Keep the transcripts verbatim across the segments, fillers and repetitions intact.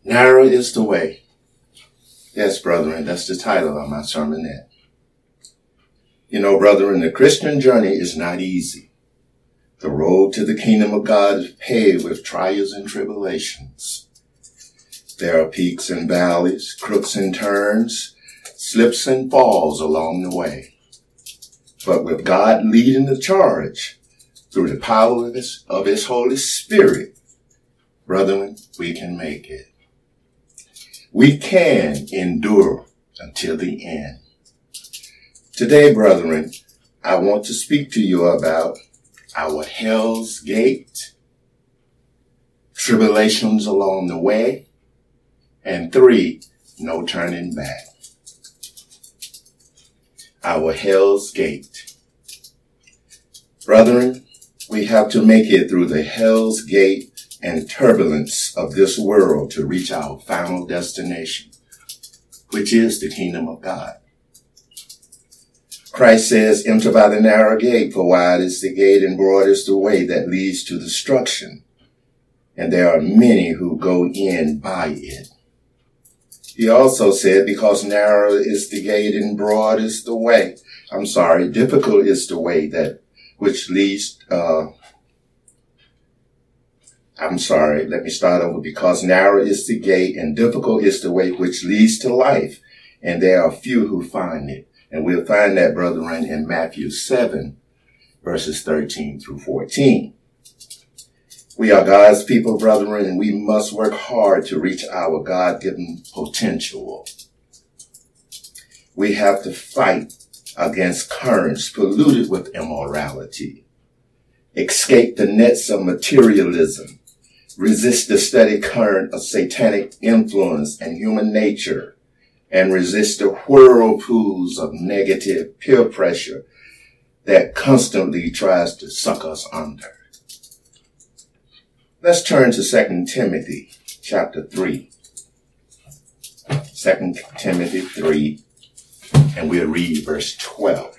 Narrow is the way. Yes, brethren, that's the title of my sermonette. You know, brethren, the Christian journey is not easy. The road to the kingdom of God is paved with trials and tribulations. There are peaks and valleys, crooks and turns, slips and falls along the way. But with God leading the charge through the power of his, of his Holy Spirit, brethren, we can make it. We can endure until the end. Today, brethren, I want to speak to you about our Hell's Gate, tribulations along the way, and three, no turning back. Our Hell's Gate. Brethren, we have to make it through the Hell's Gate and turbulence of this world to reach our final destination, which is the kingdom of God. Christ says, enter by the narrow gate, for wide is the gate and broad is the way that leads to destruction, and there are many who go in by it. He also said, because narrow is the gate and broad is the way, I'm sorry, difficult is the way that which leads, uh, I'm sorry, let me start over. Because narrow is the gate and difficult is the way which leads to life, and there are few who find it. And we'll find that, brethren, in Matthew seven, verses thirteen through fourteen. We are God's people, brethren, and we must work hard to reach our God-given potential. We have to fight against currents polluted with immorality, escape the nets of materialism, resist the steady current of satanic influence and human nature, and resist the whirlpools of negative peer pressure that constantly tries to suck us under. Let's turn to Second Timothy chapter three. Second Timothy three, and we'll read verse twelve.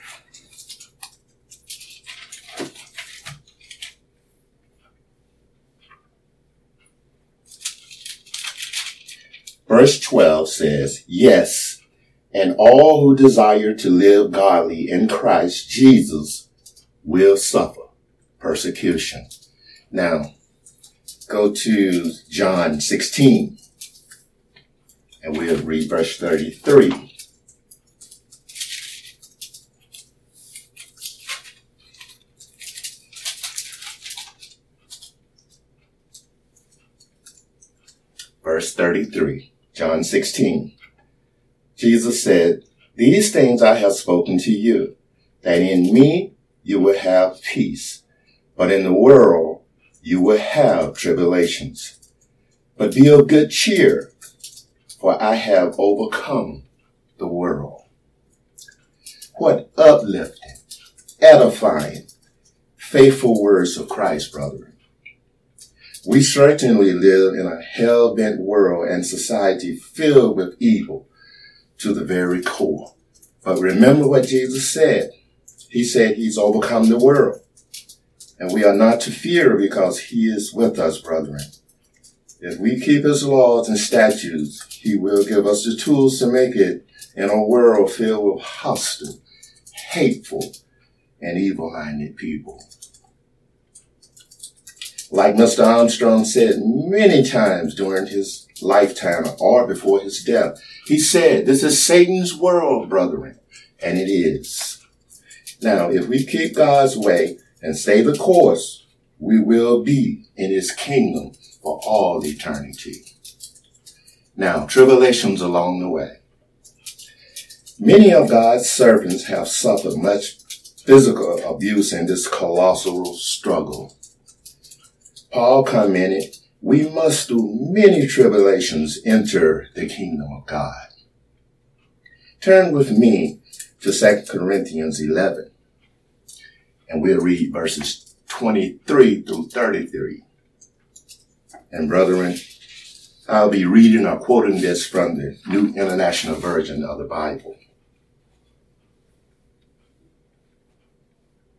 Verse twelve says, yes, and all who desire to live godly in Christ Jesus will suffer persecution. Now, go to John sixteen, and we'll read verse thirty-three. Verse thirty-three. John sixteen. Jesus said, these things I have spoken to you, that in me you will have peace, but in the world you will have tribulations. But be of good cheer, for I have overcome the world. What uplifting, edifying, faithful words of Christ, brethren. We certainly live in a hell-bent world and society filled with evil to the very core. But remember what Jesus said. He said he's overcome the world. And we are not to fear because he is with us, brethren. If we keep his laws and statutes, he will give us the tools to make it in a world filled with hostile, hateful, and evil-minded people. Like Mister Armstrong said many times during his lifetime or before his death, he said, this is Satan's world, brethren, and it is. Now, if we keep God's way and stay the course, we will be in his kingdom for all eternity. Now, tribulations along the way. Many of God's servants have suffered much physical abuse in this colossal struggle. Paul commented, we must through many tribulations enter the kingdom of God. Turn with me to Second Corinthians eleven, and we'll read verses twenty-three through thirty-three. And brethren, I'll be reading or quoting this from the New International Version of the Bible.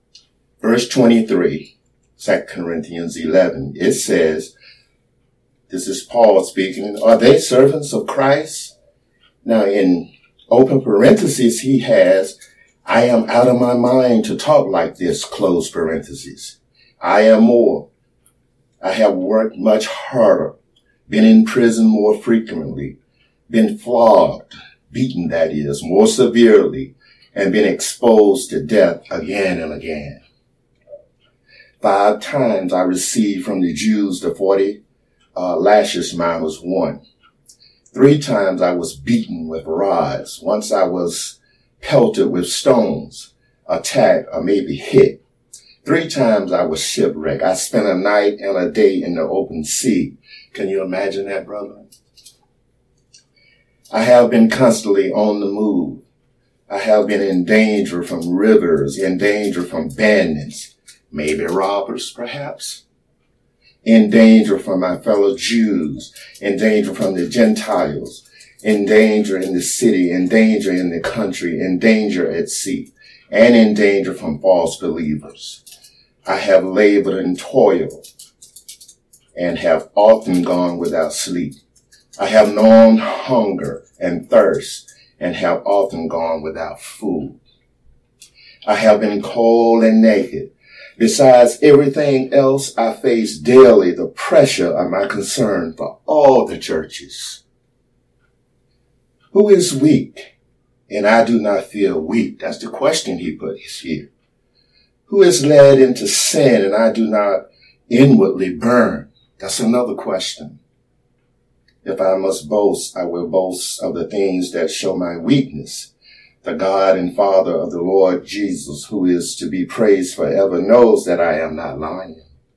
Verse twenty-three, Second Corinthians eleven, it says, This is Paul speaking. Are they servants of Christ? Now, in open parentheses, he has, I am out of my mind to talk like this, close parentheses. I am more. I have worked much harder, been in prison more frequently, been flogged, beaten that is, more severely, and been exposed to death again and again. Five times I received from the Jews the forty uh, lashes minus one. Three times I was beaten with rods. Once I was pelted with stones, attacked, or maybe hit. Three times I was shipwrecked. I spent a night and a day in the open sea. Can you imagine that, brother? I have been constantly on the move. I have been in danger from rivers, in danger from bandits, maybe robbers, perhaps. In danger from my fellow Jews, in danger from the Gentiles, in danger in the city, in danger in the country, in danger at sea, and in danger from false believers. I have labored and toiled and have often gone without sleep. I have known hunger and thirst and have often gone without food. I have been cold and naked. Besides everything else, I face daily the pressure of my concern for all the churches. Who is weak? And I do not feel weak. That's the question he put here. Who is led into sin and I do not inwardly burn? That's another question. If I must boast, I will boast of the things that show my weakness. The God and Father of the Lord Jesus, who is to be praised forever, knows that I am not lying.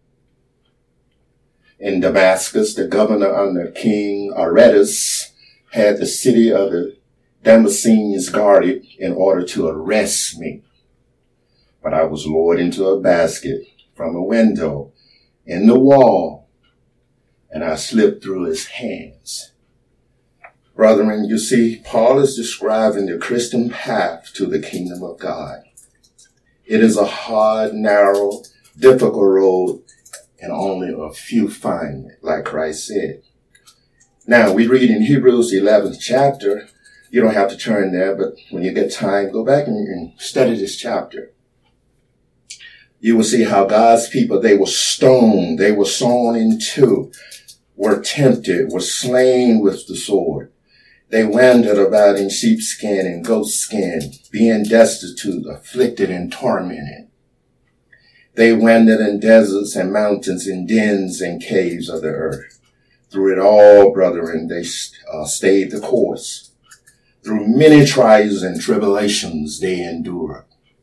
In Damascus, the governor under King Aretas had the city of the Damascenes guarded in order to arrest me. But I was lowered into a basket from a window in the wall, and I slipped through his hands. Brethren, you see, Paul is describing the Christian path to the kingdom of God. It is a hard, narrow, difficult road, and only a few find it, like Christ said. Now, we read in Hebrews eleventh chapter. You don't have to turn there, but when you get time, go back and, and study this chapter. You will see how God's people, they were stoned, they were sawn in two, were tempted, were slain with the sword. They wandered about in sheepskin and goatskin, being destitute, afflicted, and tormented. They wandered in deserts and mountains, in dens and caves of the earth. Through it all, brethren, they uh, stayed the course. Through many trials and tribulations, they endured.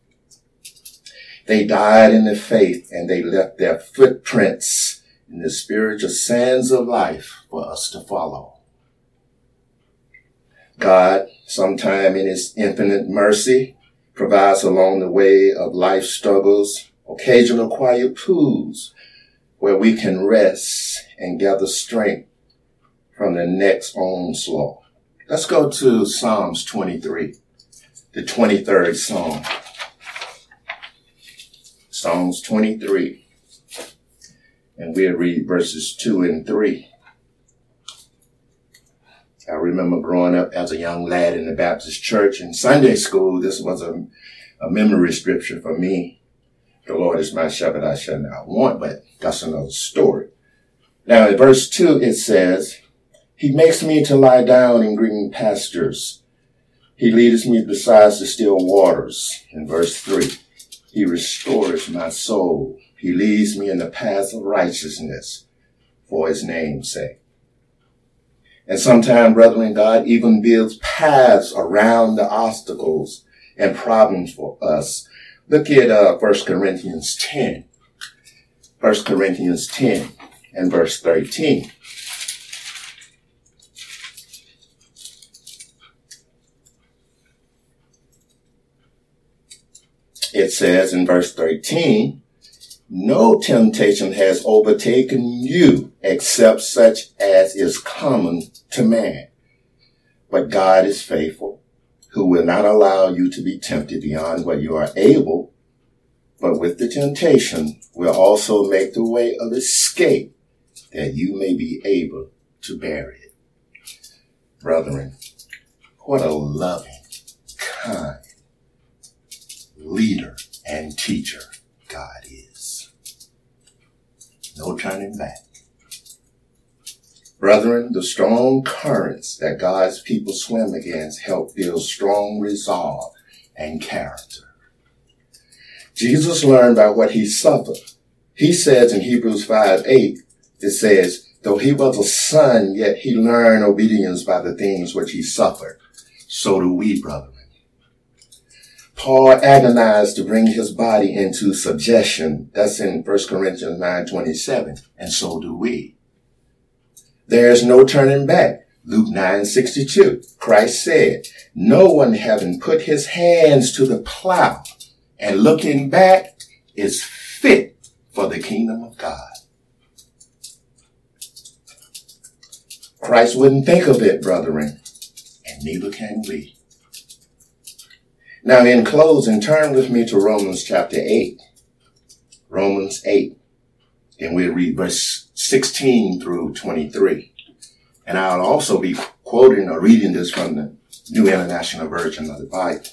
They died in the faith, and they left their footprints in the spiritual sands of life for us to follow. God, sometime in his infinite mercy, provides along the way of life struggles, occasional quiet pools where we can rest and gather strength from the next onslaught. Let's go to Psalms twenty-three, the twenty-third Psalm. Psalms twenty-three, and we'll read verses two and three. I remember growing up as a young lad in the Baptist church in Sunday school. This was a, a memory scripture for me. The Lord is my shepherd, I shall not want, but that's another story. Now in verse two, it says, He makes me to lie down in green pastures. He leadeth me beside the still waters. In verse three, He restores my soul. He leads me in the paths of righteousness for his name's sake. And sometimes, brethren, God even builds paths around the obstacles and problems for us. Look at uh, First Corinthians ten. First Corinthians ten and verse thirteen. It says in verse thirteen, No temptation has overtaken you except such as is common to man. But God is faithful, who will not allow you to be tempted beyond what you are able, but with the temptation will also make the way of escape that you may be able to bear it. Brethren, what a loving, kind leader and teacher God is. No turning back. Brethren, the strong currents that God's people swim against help build strong resolve and character. Jesus learned by what he suffered. He says in Hebrews five eight, it says, though he was a son, yet he learned obedience by the things which he suffered. So do we, brethren. Paul agonized to bring his body into subjection. That's in First Corinthians nine twenty-seven. And so do we. There is no turning back. Luke nine sixty-two. Christ said, no one having put his hands to the plow and looking back is fit for the kingdom of God. Christ wouldn't think of it, brethren, and neither can we. Now, in closing, turn with me to Romans chapter eight. Romans eight. And we'll read verse sixteen through twenty-three. And I'll also be quoting or reading this from the New International Version of the Bible.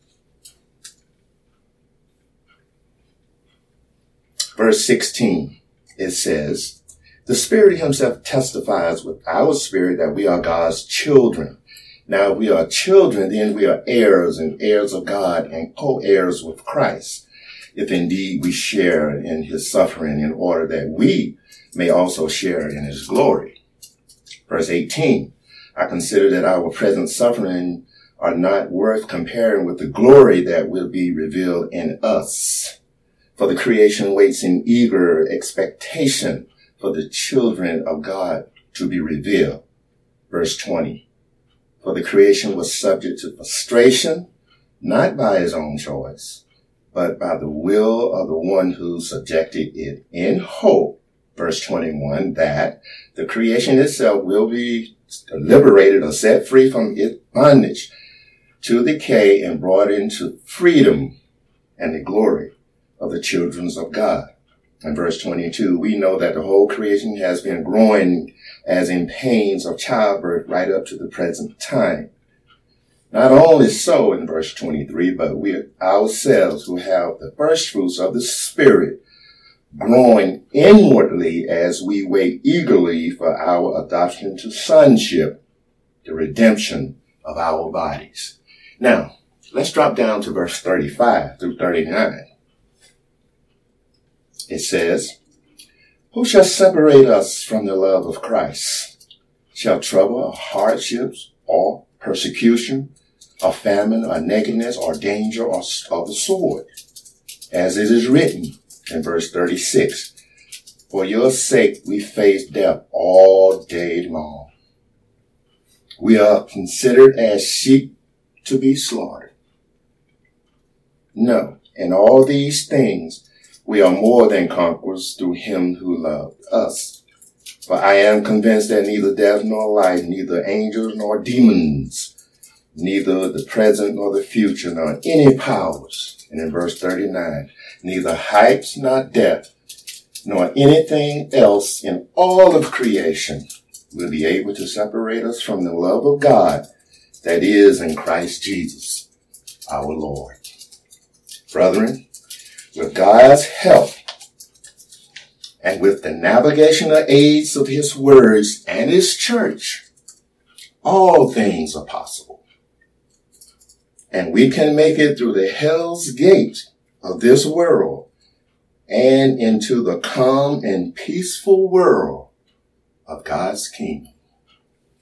Verse sixteen, it says, the Spirit himself testifies with our spirit that we are God's children. Now, if we are children, then we are heirs and heirs of God and co-heirs with Christ, if indeed we share in his suffering in order that we may also share in his glory. Verse eighteen, I consider that our present suffering are not worth comparing with the glory that will be revealed in us. For the creation waits in eager expectation for the children of God to be revealed. Verse twenty, for the creation was subject to frustration, not by his own choice, but by the will of the one who subjected it in hope. Verse twenty-one, that the creation itself will be liberated or set free from its bondage to decay and brought into freedom and the glory of the children of God. In verse twenty-two, we know that the whole creation has been growing as in pains of childbirth right up to the present time. Not only so in verse twenty-three, but we ourselves who have the first fruits of the Spirit growing inwardly as we wait eagerly for our adoption to sonship, the redemption of our bodies. Now, let's drop down to verse thirty-five through thirty-nine. It says, who shall separate us from the love of Christ? Shall trouble or hardships or persecution or famine or nakedness or danger or of the sword? As it is written in verse thirty-six, for your sake we face death all day long. We are considered as sheep to be slaughtered. No, in all these things we are more than conquerors through him who loved us. For I am convinced that neither death nor life, neither angels nor demons, neither the present nor the future, nor any powers. And in verse thirty-nine, neither height nor depth, nor anything else in all of creation will be able to separate us from the love of God that is in Christ Jesus, our Lord. Brethren, with God's help and with the navigational aids of his words and his church, all things are possible. And we can make it through the hell's gate of this world and into the calm and peaceful world of God's kingdom.